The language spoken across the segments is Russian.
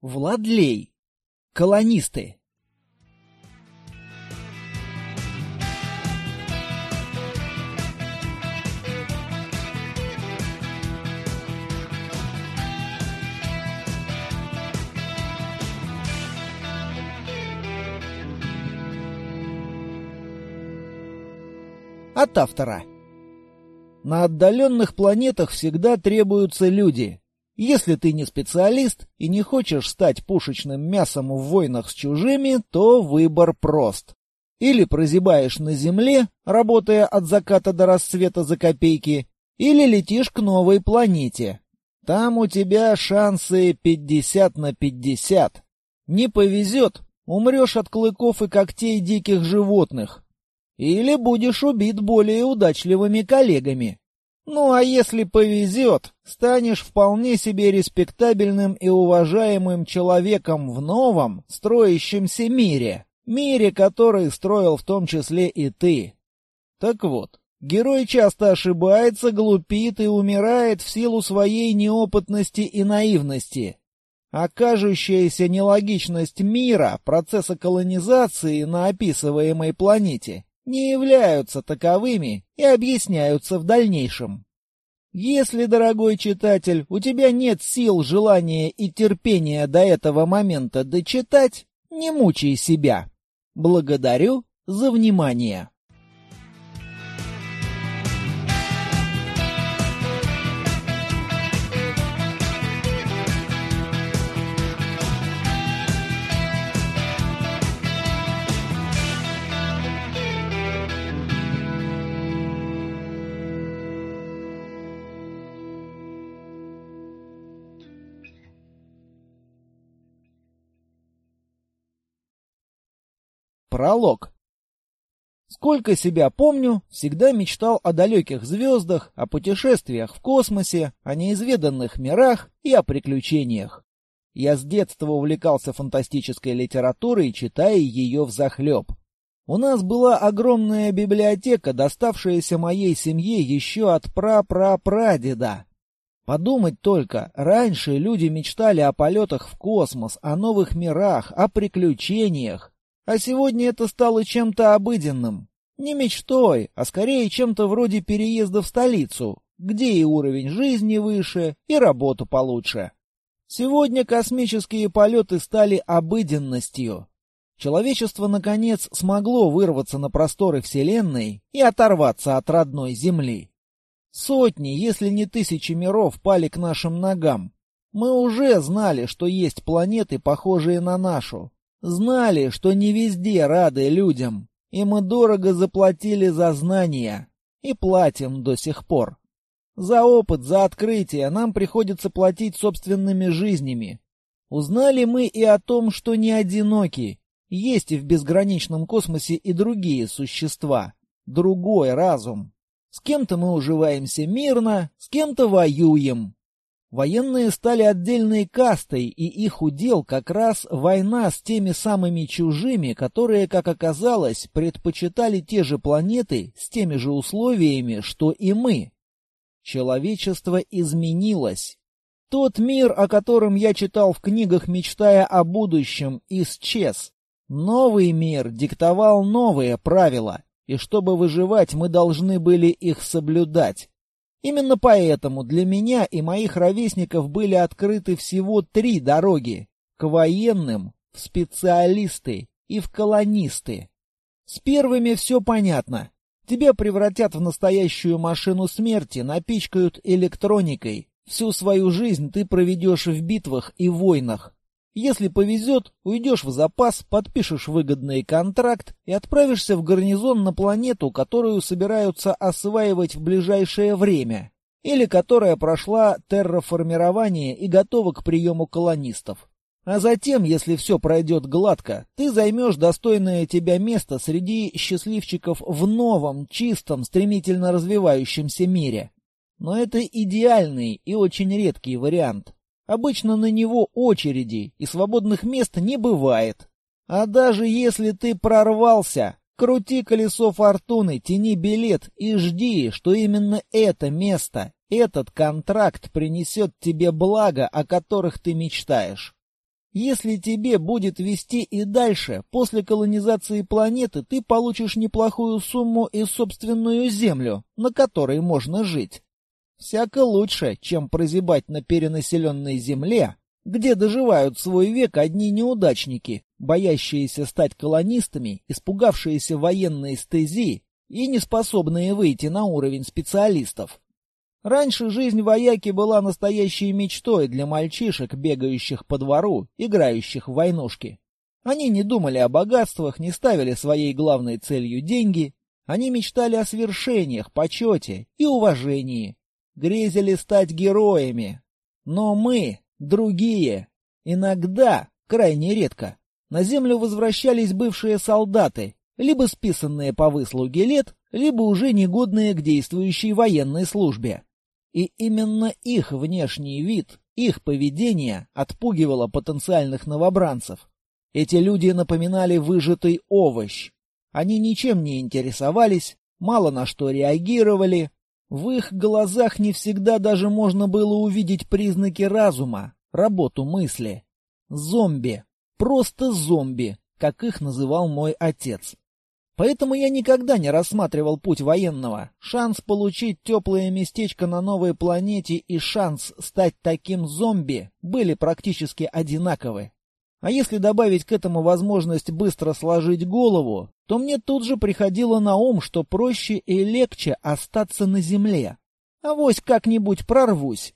Владлей. Колонисты. От автора. На отдаленных планетах всегда требуются люди. Если ты не специалист и не хочешь стать пушечным мясом в войнах с чужими, то выбор прост. Или прозябаешь на Земле, работая от заката до рассвета за копейки, или летишь к новой планете. Там у тебя шансы 50/50. Не повезет, умрешь от клыков и когтей диких животных. Или будешь убит более удачливыми коллегами. Ну а если повезет, станешь вполне себе респектабельным и уважаемым человеком в новом, строящемся мире. Мире, который строил в том числе и ты. Так вот, герой часто ошибается, глупит и умирает в силу своей неопытности и наивности. А кажущаяся нелогичность мира, процесса колонизации на описываемой планете, не являются таковыми и объясняются в дальнейшем. Если, дорогой читатель, у тебя нет сил, желания и терпения до этого момента дочитать, не мучай себя. Благодарю за внимание. Пролог. Сколько себя помню, всегда мечтал о далеких звездах, о путешествиях в космосе, о неизведанных мирах и о приключениях. Я с детства увлекался фантастической литературой, читая ее взахлеб. У нас была огромная библиотека, доставшаяся моей семье еще от прапрапрадеда. Подумать только, раньше люди мечтали о полетах в космос, о новых мирах, о приключениях. А сегодня это стало чем-то обыденным. Не мечтой, а скорее чем-то вроде переезда в столицу, где и уровень жизни выше, и работа получше. Сегодня космические полеты стали обыденностью. Человечество, наконец, смогло вырваться на просторы Вселенной и оторваться от родной Земли. Сотни, если не тысячи миров пали к нашим ногам. Мы уже знали, что есть планеты, похожие на нашу. Знали, что не везде рады людям, и мы дорого заплатили за знания, и платим до сих пор. За опыт, за открытие нам приходится платить собственными жизнями. Узнали мы и о том, что не одиноки, есть и в безграничном космосе и другие существа, другой разум. С кем-то мы уживаемся мирно, с кем-то воюем. Военные стали отдельной кастой, и их удел как раз война с теми самыми чужими, которые, как оказалось, предпочитали те же планеты с теми же условиями, что и мы. Человечество изменилось. Тот мир, о котором я читал в книгах, мечтая о будущем, исчез. Новый мир диктовал новые правила, и чтобы выживать, мы должны были их соблюдать. Именно поэтому для меня и моих ровесников были открыты всего 3 дороги — к военным, в специалисты и в колонисты. С первыми все понятно. Тебя превратят в настоящую машину смерти, напичкают электроникой. Всю свою жизнь ты проведешь в битвах и войнах. Если повезет, уйдешь в запас, подпишешь выгодный контракт и отправишься в гарнизон на планету, которую собираются осваивать в ближайшее время, или которая прошла терраформирование и готова к приему колонистов. А затем, если все пройдет гладко, ты займешь достойное тебя место среди счастливчиков в новом, чистом, стремительно развивающемся мире. Но это идеальный и очень редкий вариант. Обычно на него очереди, и свободных мест не бывает. А даже если ты прорвался, крути колесо фортуны, тяни билет и жди, что именно это место, этот контракт принесет тебе блага, о которых ты мечтаешь. Если тебе будет вести и дальше, после колонизации планеты ты получишь неплохую сумму и собственную землю, на которой можно жить. Всяко лучше, чем прозябать на перенаселенной земле, где доживают свой век одни неудачники, боящиеся стать колонистами, испугавшиеся военной стези и неспособные выйти на уровень специалистов. Раньше жизнь вояки была настоящей мечтой для мальчишек, бегающих по двору, играющих в войнушки. Они не думали о богатствах, не ставили своей главной целью деньги. Они мечтали о свершениях, почете и уважении. Грезили стать героями. Но мы, другие, иногда, крайне редко, на землю возвращались бывшие солдаты, либо списанные по выслуге лет, либо уже негодные к действующей военной службе. И именно их внешний вид, их поведение отпугивало потенциальных новобранцев. Эти люди напоминали выжатый овощ. Они ничем не интересовались, мало на что реагировали. В их глазах не всегда даже можно было увидеть признаки разума, работу мысли. Зомби. Просто зомби, как их называл мой отец. Поэтому я никогда не рассматривал путь военного. Шанс получить теплое местечко на новой планете и шанс стать таким зомби были практически одинаковы. А если добавить к этому возможность быстро сложить голову, то мне тут же приходило на ум, что проще и легче остаться на земле. Авось как-нибудь прорвусь.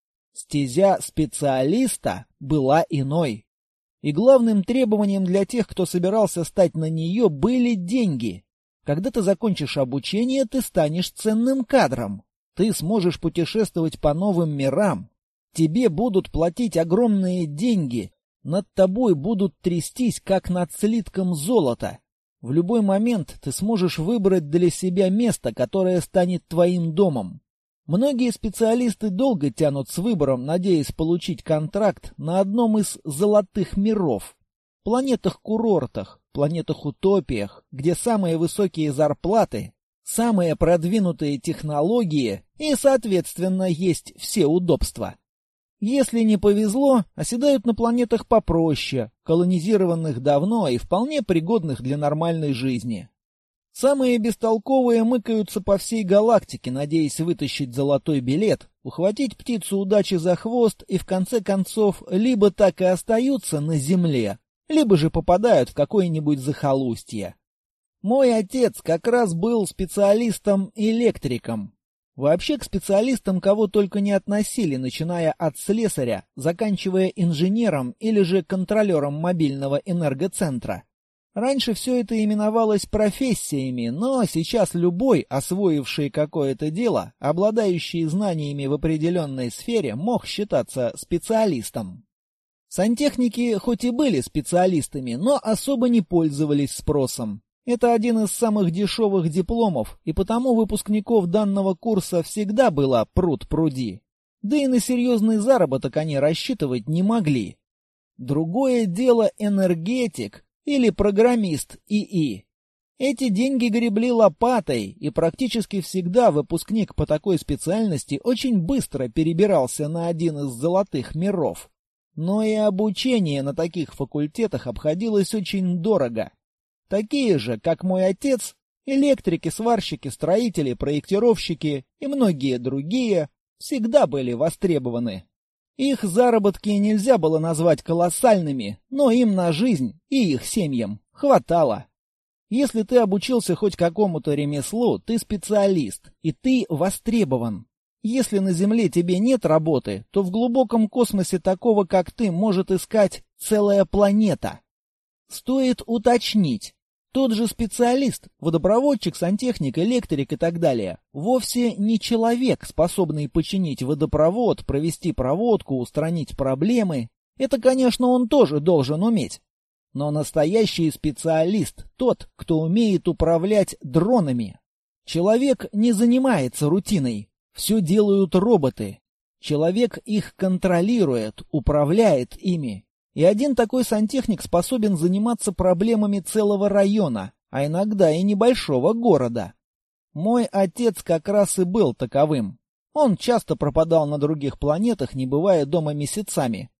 Стезя специалиста была иной. И главным требованием для тех, кто собирался стать на нее, были деньги. Когда ты закончишь обучение, ты станешь ценным кадром. Ты сможешь путешествовать по новым мирам. Тебе будут платить огромные деньги. Над тобой будут трястись, как над слитком золота. В любой момент ты сможешь выбрать для себя место, которое станет твоим домом. Многие специалисты долго тянут с выбором, надеясь получить контракт на одном из золотых миров. Планетах-курортах, планетах-утопиях, где самые высокие зарплаты, самые продвинутые технологии и, соответственно, есть все удобства. Если не повезло, оседают на планетах попроще, колонизированных давно и вполне пригодных для нормальной жизни. Самые бестолковые мыкаются по всей галактике, надеясь вытащить золотой билет, ухватить птицу удачи за хвост и в конце концов либо так и остаются на земле, либо же попадают в какое-нибудь захолустье. Мой отец как раз был специалистом-электриком. Вообще к специалистам кого только не относили, начиная от слесаря, заканчивая инженером или же контролером мобильного энергоцентра. Раньше все это именовалось профессиями, но сейчас любой, освоивший какое-то дело, обладающий знаниями в определенной сфере, мог считаться специалистом. Сантехники хоть и были специалистами, но особо не пользовались спросом. Это один из самых дешевых дипломов, и потому выпускников данного курса всегда было пруд-пруди. Да и на серьезный заработок они рассчитывать не могли. Другое дело энергетик или программист ИИ. Эти деньги гребли лопатой, и практически всегда выпускник по такой специальности очень быстро перебирался на один из золотых миров. Но и обучение на таких факультетах обходилось очень дорого. Такие же, как мой отец, электрики, сварщики, строители, проектировщики и многие другие всегда были востребованы. Их заработки нельзя было назвать колоссальными, но им на жизнь и их семьям хватало. Если ты обучился хоть какому-то ремеслу, ты специалист, и ты востребован. Если на Земле тебе нет работы, то в глубоком космосе такого, как ты, может искать целая планета. Стоит уточнить. Тот же специалист, водопроводчик, сантехник, электрик и так далее, вовсе не человек, способный починить водопровод, провести проводку, устранить проблемы. Это, конечно, он тоже должен уметь. Но настоящий специалист — тот, кто умеет управлять дронами. Человек не занимается рутиной. Все делают роботы. Человек их контролирует, управляет ими. И один такой сантехник способен заниматься проблемами целого района, а иногда и небольшого города. Мой отец как раз и был таковым. Он часто пропадал на других планетах, не бывая дома месяцами,